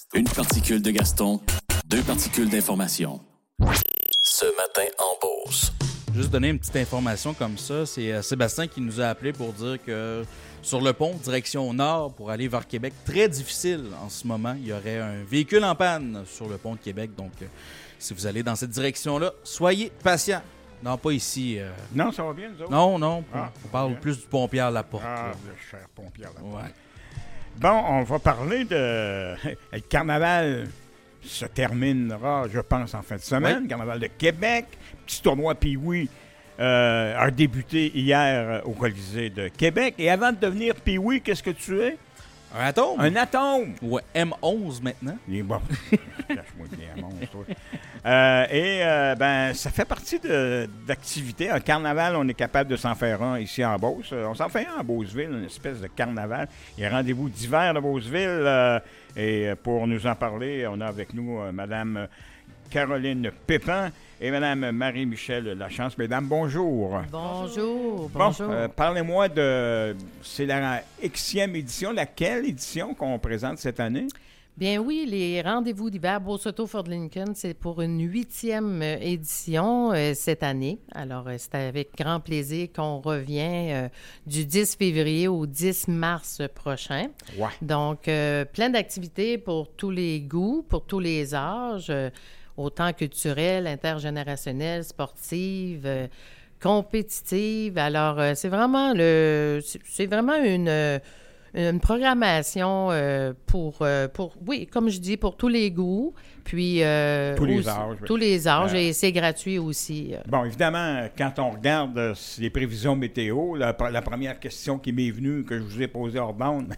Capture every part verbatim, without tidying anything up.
Une particule de Gaston, deux particules d'information. Ce matin en Beauce. Juste donner une petite information comme ça, c'est euh, Sébastien qui nous a appelé pour dire que sur le pont, direction nord, pour aller vers Québec, très difficile en ce moment. Il y aurait un véhicule en panne sur le pont de Québec. Donc, euh, si vous allez dans cette direction-là, soyez patient. Non, pas ici. Euh... Non, ça va bien, nous autres? Non, non. Ah, on parle bien. plus du pont Pierre-Laporte. Ah, le cher pont Pierre-Laporte. Ouais. Bon, on va parler de... Le carnaval se terminera, je pense, en fin de semaine. Oui. Le carnaval de Québec. Petit tournoi Pee-Wee euh, a débuté hier au Colisée de Québec. Et avant de devenir Pee-Wee, qu'est-ce que tu es? Un atome? Un atome! Ouais, M onze maintenant. Il est bon. Cache-moi bien, monstre, toi. Euh, et, euh, ben, ça fait partie de, d'activités. Un carnaval, on est capable de s'en faire un ici en Beauce. On s'en fait un à Beauceville, une espèce de carnaval. Il y a rendez-vous d'hiver de Beauceville. Euh, et pour nous en parler, on a avec nous euh, Mme Caroline Pépin et Mme Marie-Michel Lachance. Mesdames, bonjour. Bonjour, Bon, bonjour. euh, parlez-moi de... C'est la Xème édition. Laquelle édition qu'on présente cette année? Bien oui, les rendez-vous d'hiver Beauce-Auto-Fort Lincoln, c'est pour une huitième euh, édition euh, cette année. Alors, euh, c'est avec grand plaisir qu'on revient euh, du dix février au dix mars prochain. Ouais. Donc, euh, plein d'activités pour tous les goûts, pour tous les âges, euh, autant culturelles, intergénérationnelles, sportives, euh, compétitives. Alors, euh, c'est vraiment le, c'est, c'est vraiment une... Euh, Une programmation euh, pour, euh, pour, oui, comme je dis, pour tous les goûts, puis... Euh, Tous les aussi, âges. Tous les âges, Euh, et c'est gratuit aussi. Bon, évidemment, quand on regarde euh, les prévisions météo, la, la première question qui m'est venue, que je vous ai posée hors bande,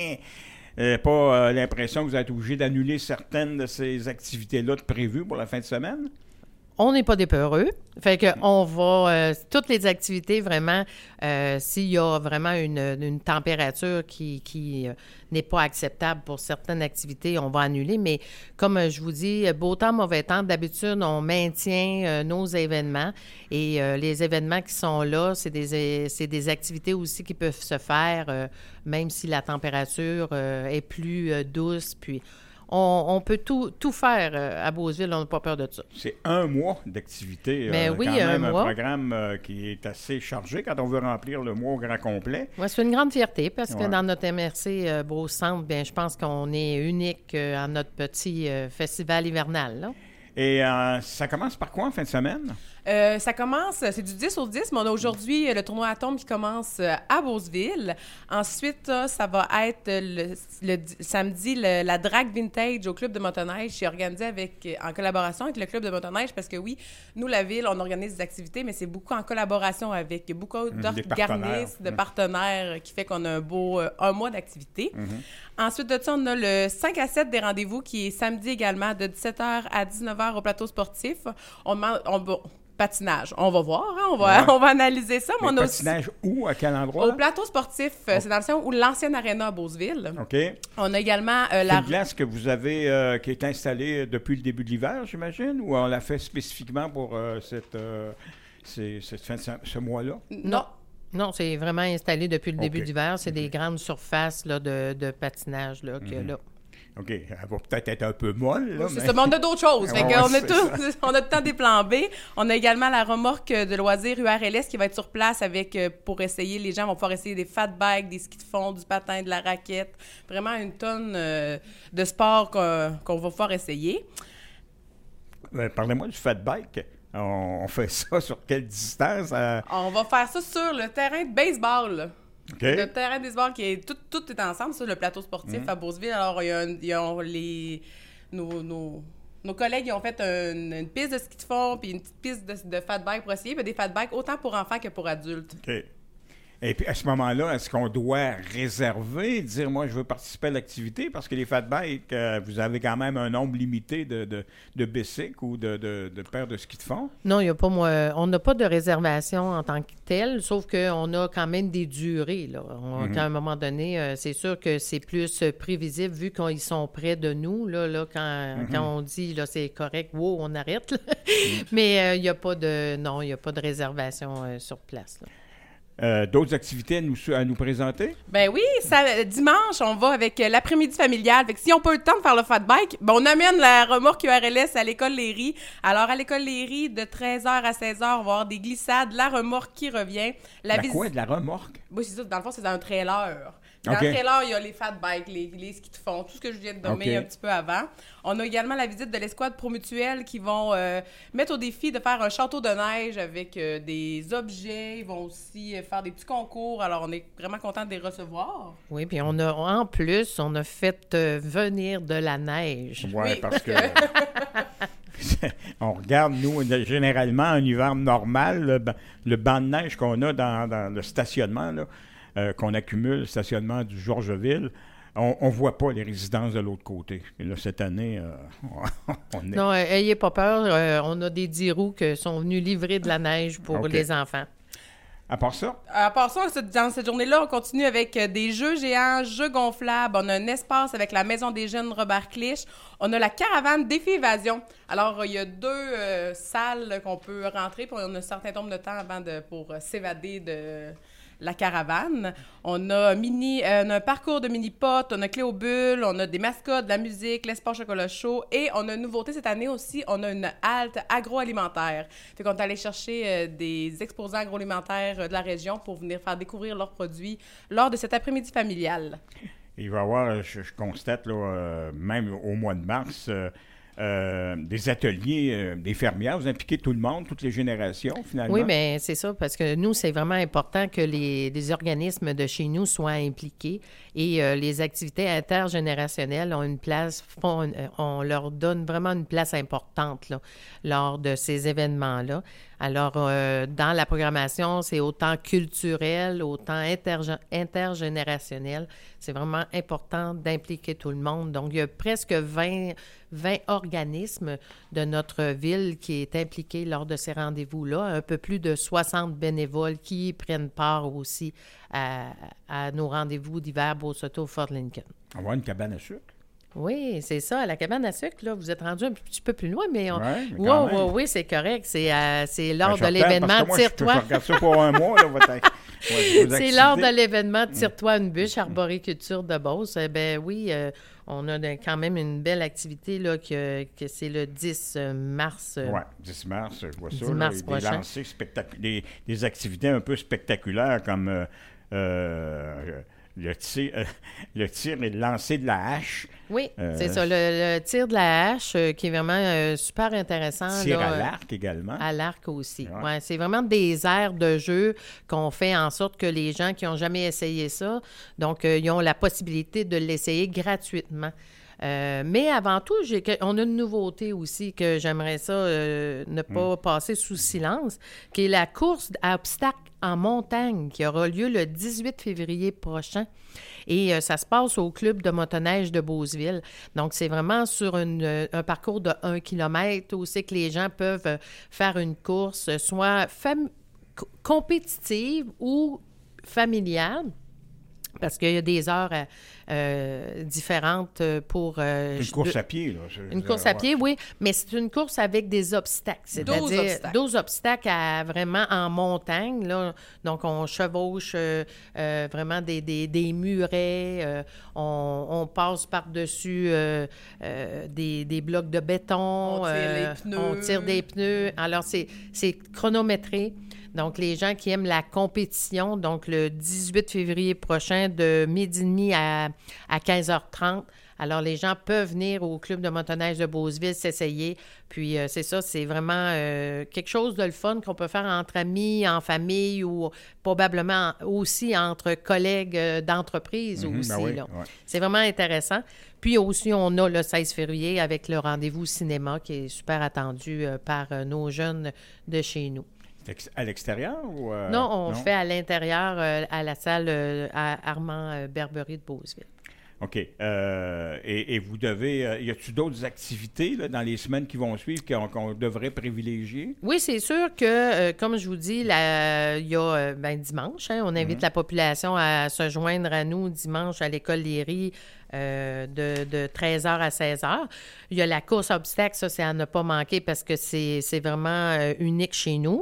euh, pas euh, l'impression que vous êtes obligé d'annuler certaines de ces activités-là de prévues pour la fin de semaine? On n'est pas des peureux. Fait que on va... Euh, toutes les activités, vraiment, euh, s'il y a vraiment une, une température qui, qui euh, n'est pas acceptable pour certaines activités, on va annuler. Mais comme euh, je vous dis, beau temps, mauvais temps, d'habitude, on maintient euh, nos événements. Et euh, les événements qui sont là, c'est des, c'est des activités aussi qui peuvent se faire, euh, même si la température euh, est plus euh, douce. Puis... On, on peut tout, tout faire euh, à Beauceville, on n'a pas peur de ça. C'est un mois d'activité. Mais euh, oui, quand même un un mois. programme euh, qui est assez chargé quand on veut remplir le mois au grand complet. Ouais, c'est une grande fierté parce que Ouais. dans notre M R C euh, Beauce-Centre, bien, je pense qu'on est unique euh, en notre petit euh, festival hivernal. Là. Et euh, ça commence par quoi en fin de semaine? Euh, ça commence, c'est du dix au dix, mais on a aujourd'hui euh, le tournoi Atome qui commence euh, à Beauceville. Ensuite, euh, ça va être le, le, le samedi, le- la Drague Vintage au Club de motoneige. C'est organisé avec, euh, en collaboration avec le Club de motoneige parce que oui, nous, la ville, on organise des activités, mais c'est beaucoup en collaboration avec beaucoup Mmh, d'autres des partenaires. garnistes, de Mmh. partenaires euh, qui fait qu'on a un beau euh, un mois d'activité. Ensuite de ça, on a le cinq à sept des rendez-vous qui est samedi également de dix-sept heures à dix-neuf heures au plateau sportif. On demande... On, va- patinage. On va voir, hein, on, va, Ouais. on va analyser ça. Mais Le on a aussi- patinage où? À quel endroit? au plateau sportif, euh, c'est dans le sens où l'ancienne aréna à Beauceville. OK. On a également euh, C'est la... une glace que vous avez, euh, qui est installée depuis le début de l'hiver, j'imagine, ou on l'a fait spécifiquement pour euh, cette, euh, ces- cette fin de ce, ce mois-là? Non. Non, c'est vraiment installé depuis le début OK. d'hiver. C'est OK. des grandes surfaces là, de, de patinage là, qu'il y a là. OK. Elle va peut-être être un peu molle, là, C'est mais... ça, mais on a d'autres choses. Fait Ouais, qu'on a c'est tout, on a tout le temps des plans B. On a également la remorque de loisirs U R L S qui va être sur place avec, euh, pour essayer, les gens vont pouvoir essayer des fat bikes, des skis de fond, du patin, de la raquette. Vraiment une tonne euh, de sports qu'on, qu'on va pouvoir essayer. Ben, parlez-moi du fat bike. On, on fait ça sur quelle distance? euh? On va faire ça sur le terrain de baseball, là. OK. Le terrain de baseball qui est tout, tout est ensemble, ça, le plateau sportif Mm. à Beauceville. Alors, il y a, un- il y a les, nos, nos, nos collègues ils ont fait une, une piste de ski de fond puis une petite piste de, de fat bike pour essayer. Puis des fat bikes autant pour enfants que pour adultes. OK. Et puis, à ce moment-là, est-ce qu'on doit réserver, dire, moi, je veux participer à l'activité? Parce que les fat bikes, euh, vous avez quand même un nombre limité de, de, de bicycles ou de, de, de paires de ski de fond. Non, il y a pas moi, on n'a pas de réservation en tant que telle, sauf qu'on a quand même des durées. Là. On- Mhm. qu'à un moment donné, euh, c'est sûr que c'est plus euh, prévisible vu qu'ils sont près de nous. Là, là, quand, Mhm. quand on dit là, c'est correct, wow, on arrête. là. Mais euh, il n'y a pas de non, il n'y a pas de réservation euh, sur place. Là. Euh, d'autres activités à nous, à nous présenter? Ben oui, ça, dimanche, on va avec euh, l'après-midi familial. Fait que si on peut eu le temps de faire le fat bike, ben on amène la remorque U R L S à l'école Léry. Alors, à l'école Léry, de treize heures à seize heures, on va avoir des glissades, la remorque qui revient. La, La visite- quoi? De la remorque? Oui, c'est ça. Dans le fond, c'est dans un trailer. Dans OK. le trailer, il y a les fat bikes, les, les skis de fond, tout ce que je viens de nommer OK. un petit peu avant. On a également la visite de l'escouade Promutuelle qui vont euh, mettre au défi de faire un château de neige avec euh, des objets. Ils vont aussi euh, faire des petits concours. Alors, on est vraiment content de les recevoir. Oui, puis on a, en plus, on a fait euh, venir de la neige. Oui, Oui. parce que on regarde, nous, généralement, un hiver normal, le, ba- le banc de neige qu'on a dans, dans le stationnement, là, euh, qu'on accumule, le stationnement du Georgeville, on ne voit pas les résidences de l'autre côté. Et là, cette année, euh, on est... Non, euh, ayez pas peur, euh, on a des dix roues qui sont venus livrer de la neige pour OK. les enfants. À part ça, À part ça, ce- dans cette journée-là, on continue avec euh, des jeux géants, jeux gonflables. On a un espace avec la Maison des Jeunes Robert Clich. On a la caravane Défi Évasion. Alors, euh, il y a deux euh, salles qu'on peut rentrer, puis on a un certain nombre de temps avant de, pour euh, s'évader de la caravane. On a, mini, euh, on a un parcours de mini-potes, on a clé aux bulles, on a des mascottes, de la musique, l'espace chocolat chaud. Et on a une nouveauté cette année aussi, on a une halte agroalimentaire. Fait qu'on est allé chercher euh, des exposants agroalimentaires euh, de la région pour venir faire découvrir leurs produits lors de cet après-midi familial. il va y avoir, je, je constate, là, euh, même au mois de mars, euh, euh, des ateliers, euh, des fermières. Vous impliquez tout le monde, toutes les générations, finalement. Oui, mais c'est ça, parce que nous, c'est vraiment important que les, les organismes de chez nous soient impliqués et euh, les activités intergénérationnelles ont une place, font, euh, on leur donne vraiment une place importante là, lors de ces événements-là. Alors, euh, dans la programmation, c'est autant culturel, autant intergé- intergénérationnel. C'est vraiment important d'impliquer tout le monde. Donc, il y a presque vingt, vingt organismes de notre ville qui est impliqué lors de ces rendez-vous-là. Un peu plus de soixante bénévoles qui prennent part aussi à, à nos rendez-vous d'hiver Beauce-Auto Fort Lincoln. On va avoir une cabane à sucre. Oui, c'est ça. À la cabane à sucre, là, vous êtes rendu un petit peu plus loin, mais on... Ouais, mais oui, quand oui, même. oui, c'est correct. C'est, euh, c'est Ben, lors je de regarde, l'événement parce que moi, je- Tire-toi. Je regarde ça pour un mois, là, votre, ouais, vos C'est lors de activités. l'événement Tire-toi une bûche, arboriculture de Beauce. Eh bien oui, euh, on a de- quand même une belle activité, là, que, que c'est le dix mars. euh, Oui, dix mars, je vois ça. dix là, mars des prochain. lancers spectac- des, des activités un peu spectaculaires comme euh, euh, le, tir, euh, le tir et le lancer de la hache. Oui, Euh, c'est ça. Le, le tir de la hache, euh, qui est vraiment euh, super intéressant. Tir là, à euh, l'arc également. À l'arc aussi. Ouais. Ouais, c'est vraiment des aires de jeu qu'on fait en sorte que les gens qui n'ont jamais essayé ça, donc, euh, ils ont la possibilité de l'essayer gratuitement. Euh, mais avant tout, j'ai que- on a une nouveauté aussi que j'aimerais ça euh, ne pas Hmm. passer sous silence, qui est la course à obstacles en montagne qui aura lieu le dix-huit février prochain. Et euh, ça se passe au club de motoneige de Beauceville. Donc, c'est vraiment sur une, euh, un parcours de un kilomètre où c'est que les gens peuvent euh, faire une course, euh, soit fam- co- compétitive ou familiale. Parce qu'il y a des heures euh, euh, différentes pour... euh, Une je- course de- à pied, là. je- Une je- course à ouais. pied, oui, mais c'est une course avec des obstacles. C'est-à-dire douze obstacles. douze obstacles à, vraiment en montagne. Là. Donc, on chevauche euh, euh, vraiment des, des, des murets. euh, on, on passe par-dessus euh, euh, des, des blocs de béton. On tire euh, les pneus. On tire des pneus. Alors, c'est, c'est chronométré. Donc, les gens qui aiment la compétition, donc le dix-huit février prochain, de midi et demi à, à quinze heures trente. Alors, les gens peuvent venir au club de motoneige de Beauceville s'essayer. Puis, euh, c'est ça, c'est vraiment euh, quelque chose de le fun qu'on peut faire entre amis, en famille ou probablement aussi entre collègues euh, d'entreprise Mhm, aussi. ben oui, là. ouais. C'est vraiment intéressant. Puis aussi, on a le seize février avec le rendez-vous cinéma qui est super attendu euh, par euh, nos jeunes de chez nous. C'est ex- à l'extérieur ou... euh, non, on fait à l'intérieur, euh, à la salle euh, à Armand euh, Berbery de Beauceville. OK. Euh, et, et vous devez... euh, y a-t-il d'autres activités là, dans les semaines qui vont suivre qu'on, qu'on devrait privilégier? Oui, c'est sûr que, euh, comme je vous dis, la- il y a euh, ben, dimanche, hein, on invite la population à se joindre à nous dimanche à l'école Léry euh, de, de treize heures à seize heures. Il y a la course obstacle, ça, c'est à ne pas manquer parce que c'est, c'est vraiment euh, unique chez nous.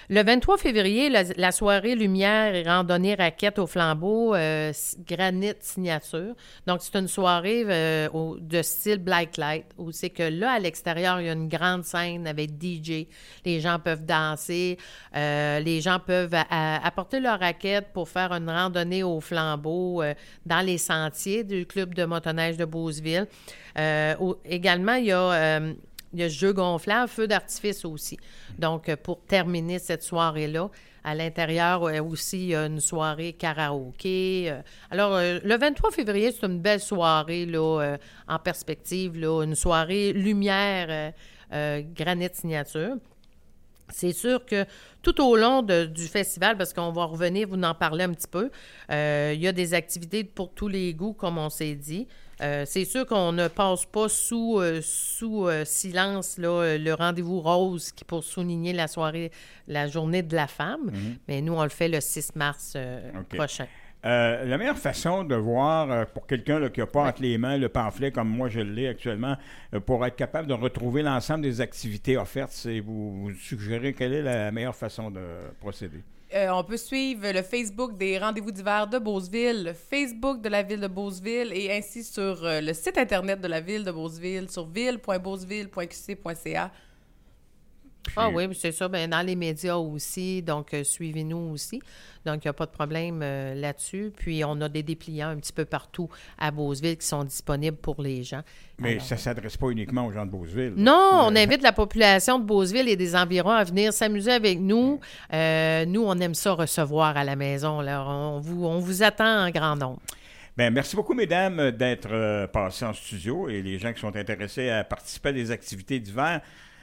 Le vingt-trois février, la, la soirée lumière et randonnée raquette au flambeau, euh, granit signature. Donc, c'est une soirée euh, au, de style Black Light, où c'est que là, à l'extérieur, il y a une grande scène avec D J. Les gens peuvent danser, euh, les gens peuvent a, a, apporter leur raquette pour faire une randonnée au flambeau euh, dans les sentiers du club de motoneige de Beauceville. Euh, au, également, il y a... Euh, Il y a jeu gonflable, feu d'artifice aussi. Donc, pour terminer cette soirée-là, à l'intérieur aussi, il y a une soirée karaoké. Alors, le vingt-trois février, c'est une belle soirée là, en perspective, là, une soirée lumière, euh, euh, granit signature. C'est sûr que tout au long de, du festival, parce qu'on va revenir vous en parler un petit peu, euh, il y a des activités pour tous les goûts, comme on s'est dit. Euh, c'est sûr qu'on ne passe pas sous, euh, sous euh, silence là, le rendez-vous rose qui pour souligner la soirée, la journée de la femme, mm-hmm. mais nous, on le fait le six mars euh, okay. prochain. Euh, la meilleure façon de voir, euh, pour quelqu'un là, qui n'a pas ouais. entre les mains le pamphlet comme moi je l'ai actuellement, euh, pour être capable de retrouver l'ensemble des activités offertes, c'est vous, vous suggérez quelle est la meilleure façon de procéder? Euh, on peut suivre le Facebook des Rendez-vous d'hiver de Beauceville, le Facebook de la Ville de Beauceville et ainsi sur euh, le site Internet de la Ville de Beauceville, sur ville point beauceville point q c point c a. Puis... Ah oui, c'est ça. Bien, dans les médias aussi. Donc, euh, suivez-nous aussi. Donc, il n'y a pas de problème euh, là-dessus. Puis, on a des dépliants un petit peu partout à Beauceville qui sont disponibles pour les gens. Mais Alors, ça ne s'adresse pas uniquement aux gens de Beauceville. Non, on invite la population de Beauceville et des environs à venir s'amuser avec nous. Euh, nous, on aime ça recevoir à la maison. Là. On, vous, on vous attend en grand nombre. Bien, merci beaucoup, mesdames, d'être euh, passées en studio et les gens qui sont intéressés à participer à des activités d'hiver.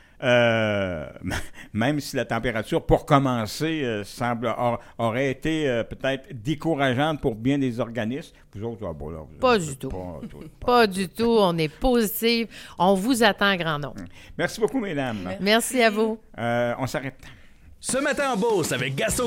Euh, même si la température, pour commencer, euh, semble or, aurait été euh, peut-être décourageante pour bien des organismes. Vous autres, ah, bon, là, vous pas du tout. Pas, tout, pas, pas du tout. On est positifs. On vous attend en grand nombre. Merci beaucoup, mesdames. Merci, Merci à vous. Euh, on s'arrête. Ce matin en Beauce avec Gaston